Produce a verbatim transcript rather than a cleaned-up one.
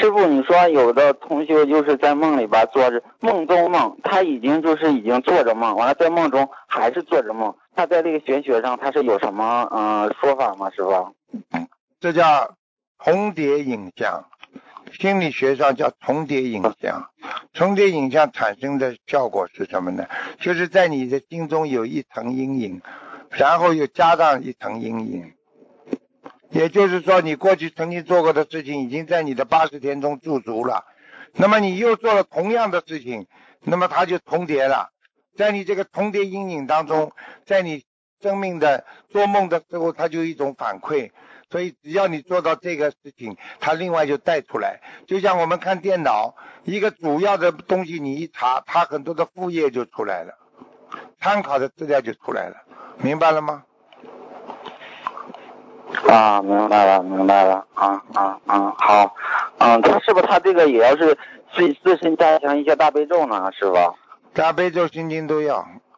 师傅，你说有的同学就是在梦里边做着梦中梦，他已经就是已经做着梦，完了在梦中还是做着梦，他在这个玄学上他是有什么呃说法吗？师傅？ 这叫重叠影像，心理学上叫重叠影像。重叠影像产生的效果是什么呢？就是在你的心中有一层阴影，然后又加上一层阴影。也就是说，你过去曾经做过的事情已经在你的八十天中驻足了，那么你又做了同样的事情，那么它就重叠了。在你这个重叠阴影当中，在你生命的做梦的时候，它就有一种反馈。所以只要你做到这个事情，它另外就带出来。就像我们看电脑，一个主要的东西你一查，它很多的副页就出来了，参考的资料就出来了，明白了吗？ 啊，明白了，明白了，啊啊啊，好，嗯，他是不是他这个也要是自自身加强一些大悲咒呢，师傅？ 大悲咒心经都要。